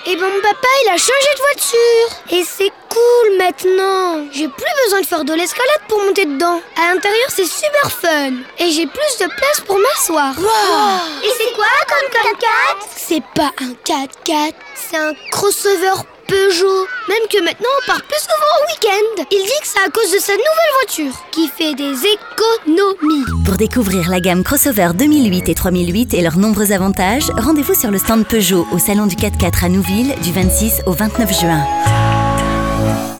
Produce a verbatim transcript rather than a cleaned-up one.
Et ben mon papa il a changé de voiture. Et c'est cool maintenant. J'ai plus besoin de faire de l'escalade pour monter dedans. À l'intérieur c'est super fun. Et j'ai plus de place pour m'asseoir. Wow. Et c'est quoi comme quatre-quatre? C'est pas un quatre-quatre, c'est un crossover Peugeot. Même que maintenant on part plus souvent au week-end. Il dit que c'est à cause de sa nouvelle voiture qui fait des économies. Pour découvrir la gamme Crossover deux mille huit et trois mille huit et leurs nombreux avantages, rendez-vous sur le stand Peugeot au Salon du quatre-quatre à Nouville du vingt-six au vingt-neuf juin.